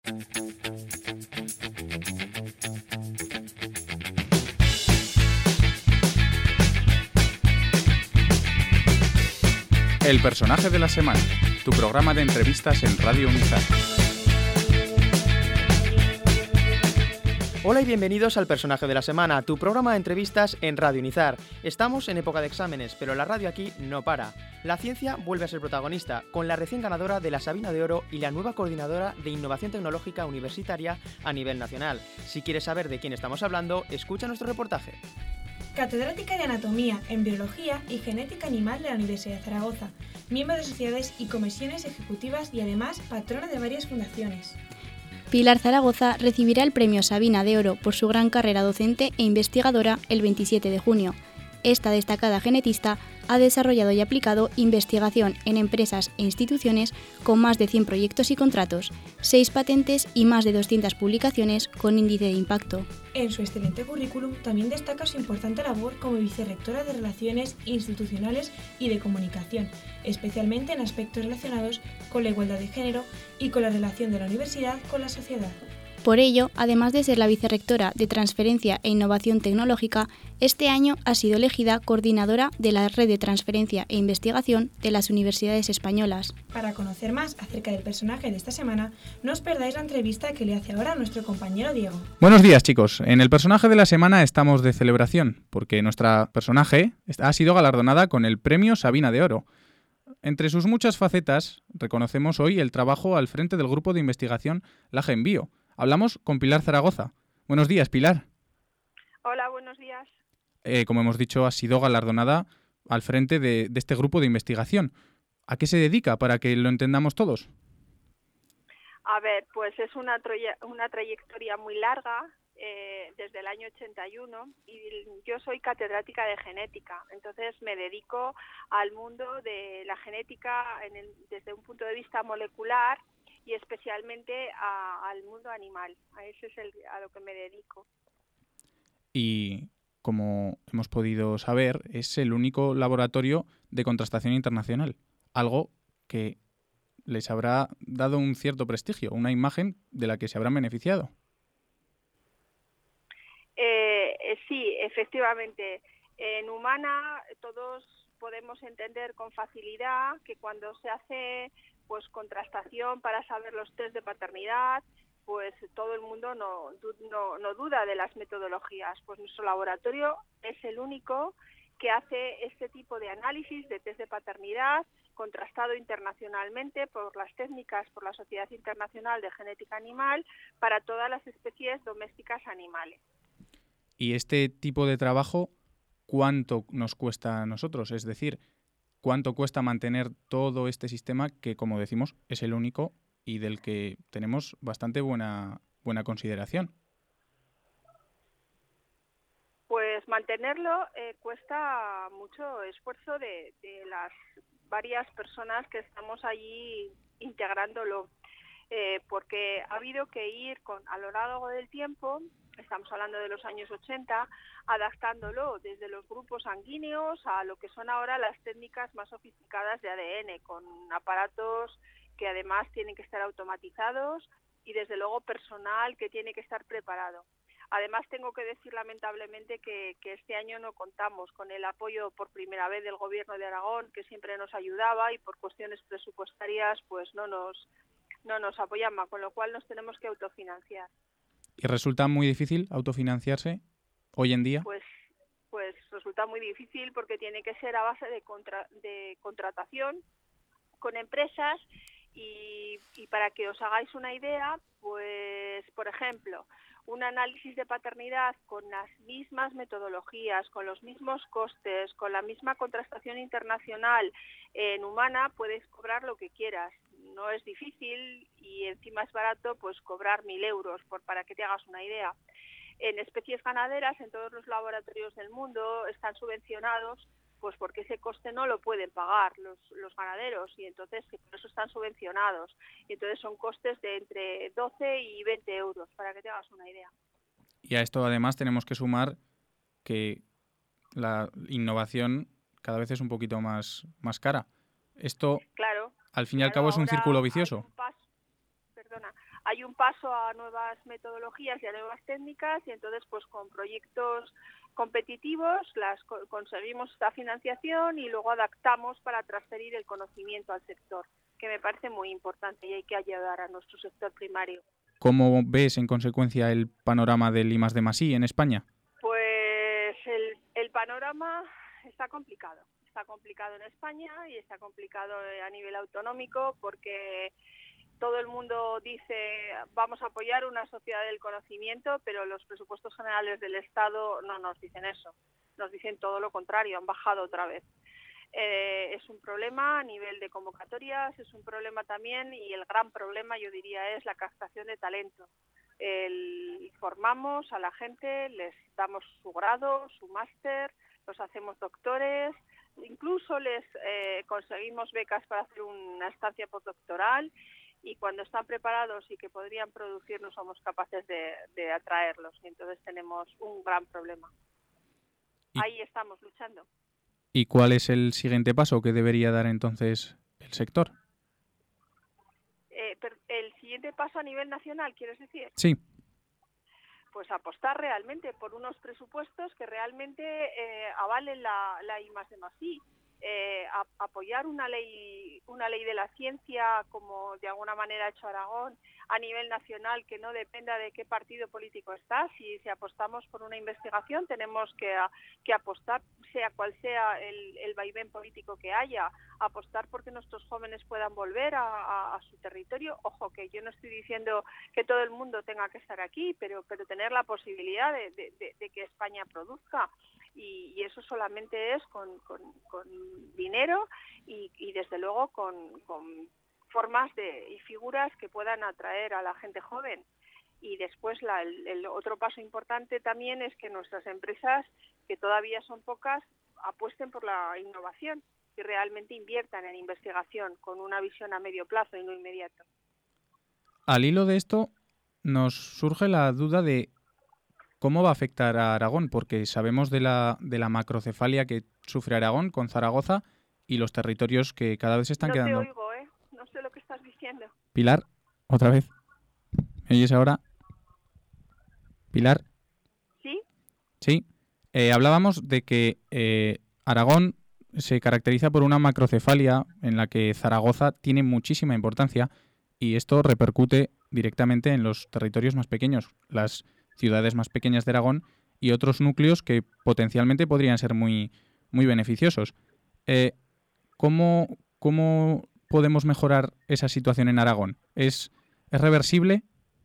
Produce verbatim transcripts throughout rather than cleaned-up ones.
El personaje de la semana, tu programa de entrevistas en Radio Unizar. Hola y bienvenidos al Personaje de la Semana, tu programa de entrevistas en Radio Unizar. Estamos en época de exámenes, pero la radio aquí no para. La ciencia vuelve a ser protagonista, con la recién ganadora de la Sabina de Oro y la nueva coordinadora de Innovación Tecnológica Universitaria a nivel nacional. Si quieres saber de quién estamos hablando, escucha nuestro reportaje. Catedrática de Anatomía, Embriología y Genética Animal de la Universidad de Zaragoza, miembro de sociedades y comisiones ejecutivas y además patrona de varias fundaciones. Pilar Zaragoza recibirá el Premio Sabina de Oro por su gran carrera docente e investigadora el veintisiete de junio. Esta destacada genetista ha desarrollado y aplicado investigación en empresas e instituciones con más de cien proyectos y contratos, seis patentes y más de doscientas publicaciones con índice de impacto. En su excelente currículum también destaca su importante labor como vicerrectora de Relaciones Institucionales y de Comunicación, especialmente en aspectos relacionados con la igualdad de género y con la relación de la universidad con la sociedad. Por ello, además de ser la vicerrectora de Transferencia e Innovación Tecnológica, este año ha sido elegida coordinadora de la Red de Transferencia e Investigación de las Universidades Españolas. Para conocer más acerca del personaje de esta semana, no os perdáis la entrevista que le hace ahora a nuestro compañero Diego. Buenos días, chicos. En el personaje de la semana estamos de celebración, porque nuestra personaje ha sido galardonada con el Premio Sabina de Oro. Entre sus muchas facetas, reconocemos hoy el trabajo al frente del grupo de investigación LAGENBio. Hablamos con Pilar Zaragoza. Buenos días, Pilar. Hola, buenos días. Eh, como hemos dicho, ha sido galardonada al frente de, de este grupo de investigación. ¿A qué se dedica para que lo entendamos todos? A ver, pues es una, troya, una trayectoria muy larga, eh, desde el año ochenta y uno, y yo soy catedrática de genética, entonces me dedico al mundo de la genética en el, desde un punto de vista molecular, y especialmente a, al mundo animal. A eso es el, a lo que me dedico. Y como hemos podido saber, es el único laboratorio de contrastación internacional, algo que les habrá dado un cierto prestigio, una imagen de la que se habrán beneficiado. Eh, eh, sí, efectivamente. En humana todos podemos entender con facilidad que cuando se hace pues contrastación para saber los test de paternidad, pues todo el mundo no, no, no duda de las metodologías. Pues nuestro laboratorio es el único que hace este tipo de análisis de test de paternidad contrastado internacionalmente por las técnicas, por la Sociedad Internacional de Genética Animal, para todas las especies domésticas animales. ¿Y este tipo de trabajo cuánto nos cuesta a nosotros? Es decir, ¿cuánto cuesta mantener todo este sistema que, como decimos, es el único y del que tenemos bastante buena, buena consideración? Pues mantenerlo eh, cuesta mucho esfuerzo de, de las varias personas que estamos allí integrándolo, eh, porque ha habido que ir con, a lo largo del tiempo, estamos hablando de los años ochenta, adaptándolo desde los grupos sanguíneos a lo que son ahora las técnicas más sofisticadas de A D N, con aparatos que además tienen que estar automatizados y desde luego personal que tiene que estar preparado. Además tengo que decir lamentablemente que, que este año no contamos con el apoyo por primera vez del Gobierno de Aragón, que siempre nos ayudaba y por cuestiones presupuestarias pues no nos, no nos apoyaba, con lo cual nos tenemos que autofinanciar. ¿Y resulta muy difícil autofinanciarse hoy en día? Pues, pues resulta muy difícil porque tiene que ser a base de, contra, de contratación con empresas y, y para que os hagáis una idea, pues por ejemplo, un análisis de paternidad con las mismas metodologías, con los mismos costes, con la misma contrastación internacional en humana, puedes cobrar lo que quieras. No es difícil y encima es barato pues cobrar mil euros, por, para que te hagas una idea. En especies ganaderas, en todos los laboratorios del mundo, están subvencionados pues porque ese coste no lo pueden pagar los, los ganaderos y entonces por eso están subvencionados. Y entonces son costes de entre doce y veinte euros, para que te hagas una idea. Y a esto además tenemos que sumar que la innovación cada vez es un poquito más, más cara. Esto, claro, al fin y claro, al cabo, es un círculo vicioso. Un paso, perdona, hay un paso a nuevas metodologías y a nuevas técnicas, y entonces pues con proyectos competitivos las co- conseguimos esta financiación y luego adaptamos para transferir el conocimiento al sector, que me parece muy importante y hay que ayudar a nuestro sector primario. ¿Cómo ves en consecuencia el panorama del I más D más I en España? Pues el, el panorama está complicado. Está complicado en España y está complicado a nivel autonómico porque todo el mundo dice vamos a apoyar una sociedad del conocimiento, pero los presupuestos generales del Estado no nos dicen eso. Nos dicen todo lo contrario, han bajado otra vez. Eh, es un problema a nivel de convocatorias, es un problema también, y el gran problema yo diría es la captación de talento. El, formamos a la gente, les damos su grado, su máster, los hacemos doctores, incluso les eh, conseguimos becas para hacer una estancia postdoctoral, y cuando están preparados y que podrían producir no somos capaces de, de atraerlos, y entonces tenemos un gran problema. ¿Y, Ahí estamos luchando. ¿Y cuál es el siguiente paso que debería dar entonces el sector? Eh, el siguiente paso a nivel nacional, ¿quieres decir? Sí. Pues apostar realmente por unos presupuestos que realmente eh, avalen la, la I más D más I. Eh, a, apoyar una ley una ley de la ciencia, como de alguna manera ha hecho Aragón, a nivel nacional, que no dependa de qué partido político está. Si, si apostamos por una investigación, tenemos que, a, que apostar, sea cual sea el, el vaivén político que haya, apostar porque nuestros jóvenes puedan volver a, a, a su territorio. Ojo, que yo no estoy diciendo que todo el mundo tenga que estar aquí, pero, pero tener la posibilidad de, de, de, de que España produzca. Y, y eso solamente es con, con, con dinero y, y desde luego con, con formas de, y figuras que puedan atraer a la gente joven. Y después la, el, el otro paso importante también es que nuestras empresas, que todavía son pocas, apuesten por la innovación y realmente inviertan en investigación con una visión a medio plazo y no inmediato. Al hilo de esto nos surge la duda de ¿cómo va a afectar a Aragón? Porque sabemos de la, de la macrocefalia que sufre Aragón con Zaragoza y los territorios que cada vez se están no quedando... No te oigo, ¿eh? No sé lo que estás diciendo. Pilar, otra vez. ¿Me oyes ahora? Pilar. ¿Sí? Sí. Eh, hablábamos de que eh, Aragón se caracteriza por una macrocefalia en la que Zaragoza tiene muchísima importancia y esto repercute directamente en los territorios más pequeños, las ciudades más pequeñas de Aragón y otros núcleos que potencialmente podrían ser muy, muy beneficiosos. Eh, ¿cómo, ¿Cómo podemos mejorar esa situación en Aragón? ¿Es, es reversible?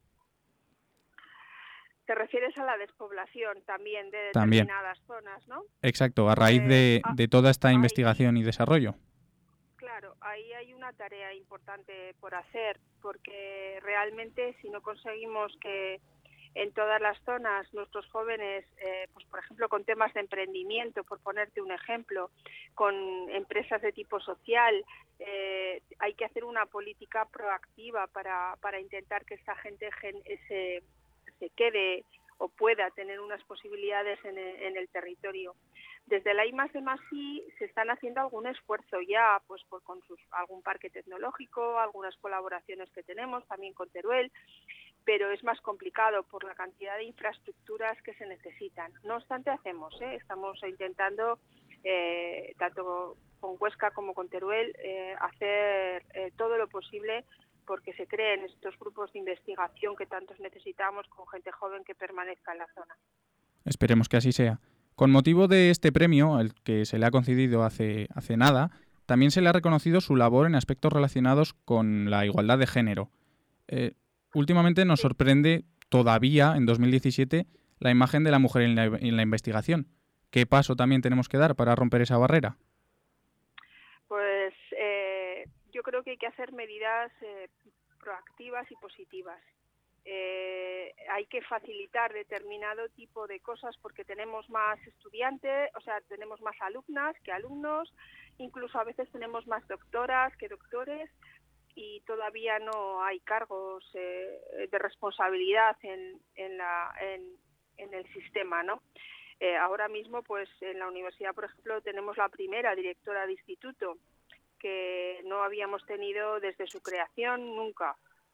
Te refieres a la despoblación también de También. determinadas zonas, ¿no? Exacto, a raíz Pues, de, ah, de toda esta ahí, investigación y desarrollo. Claro, ahí hay una tarea importante por hacer, porque realmente si no conseguimos que en todas las zonas nuestros jóvenes, eh, pues por ejemplo con temas de emprendimiento, por ponerte un ejemplo, con empresas de tipo social, eh, hay que hacer una política proactiva para, para intentar que esta gente gen, se, se quede o pueda tener unas posibilidades en el, en el territorio. Desde la I más D más I se están haciendo algún esfuerzo ya, pues por, con sus, algún parque tecnológico, algunas colaboraciones que tenemos también con Teruel, pero es más complicado por la cantidad de infraestructuras que se necesitan. No obstante, hacemos, ¿eh? estamos intentando, eh, tanto con Huesca como con Teruel, eh, hacer eh, todo lo posible porque se creen estos grupos de investigación que tantos necesitamos con gente joven que permanezca en la zona. Esperemos que así sea. Con motivo de este premio, al que se le ha concedido hace, hace nada, también se le ha reconocido su labor en aspectos relacionados con la igualdad de género. Eh, últimamente nos sorprende todavía, en dos mil diecisiete, la imagen de la mujer en la, en la investigación. ¿Qué paso también tenemos que dar para romper esa barrera? Pues eh, yo creo que hay que hacer medidas eh, proactivas y positivas. Eh, hay que facilitar determinado tipo de cosas porque tenemos más estudiantes, o sea, tenemos más alumnas que alumnos, incluso a veces tenemos más doctoras que doctores y todavía no hay cargos eh, de responsabilidad en, en, la, en, en el sistema, ¿no? Eh, ahora mismo, pues en la universidad, por ejemplo, tenemos la primera directora de instituto que no habíamos tenido desde su creación nunca.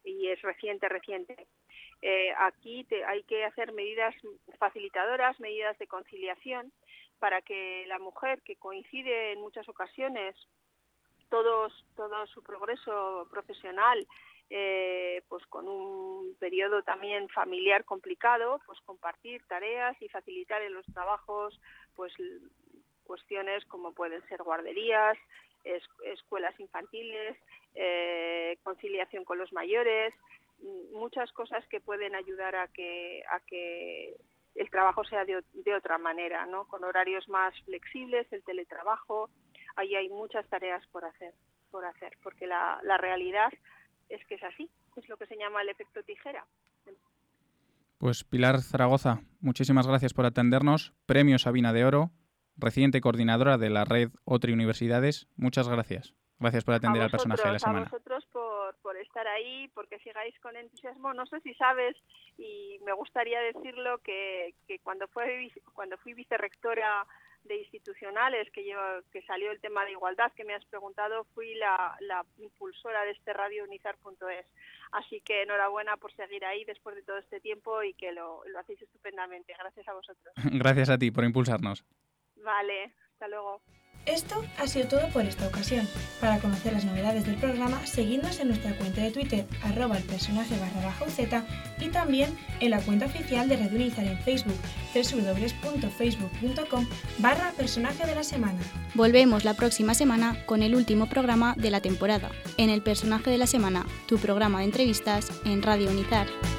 y es reciente, reciente. Eh, aquí te, hay que hacer medidas facilitadoras, medidas de conciliación, para que la mujer, que coincide en muchas ocasiones todos, todo su progreso profesional, eh, pues con un periodo también familiar complicado, pues compartir tareas y facilitar en los trabajos pues cuestiones como pueden ser guarderías, es, escuelas infantiles, eh, conciliación con los mayores, muchas cosas que pueden ayudar a que a que el trabajo sea de, de otra manera, ¿no? Con horarios más flexibles, el teletrabajo, ahí hay muchas tareas por hacer, por hacer, porque la, la realidad es que es así, es lo que se llama el efecto tijera. Pues Pilar Zaragoza, muchísimas gracias por atendernos. Premio Sabina de Oro, reciente coordinadora de la red OTRI Universidades. Muchas gracias. Gracias por atender a al personaje de la semana. A vosotros por, por estar ahí, porque sigáis con entusiasmo. No sé si sabes, y me gustaría decirlo, que, que cuando, fue, cuando fui vicerrectora de institucionales, que, yo, que salió el tema de igualdad que me has preguntado, fui la, la impulsora de este radio unizar punto es. Así que enhorabuena por seguir ahí después de todo este tiempo y que lo, lo hacéis estupendamente. Gracias a vosotros. Gracias a ti por impulsarnos. Vale, hasta luego. Esto ha sido todo por esta ocasión. Para conocer las novedades del programa, seguidnos en nuestra cuenta de Twitter, arroba el personaje barra baja UZ, y también en la cuenta oficial de Radio Unizar en Facebook, doble u doble u doble u punto facebook punto com barra personaje de la semana. Volvemos la próxima semana con el último programa de la temporada, en el personaje de la semana, tu programa de entrevistas en Radio Unizar.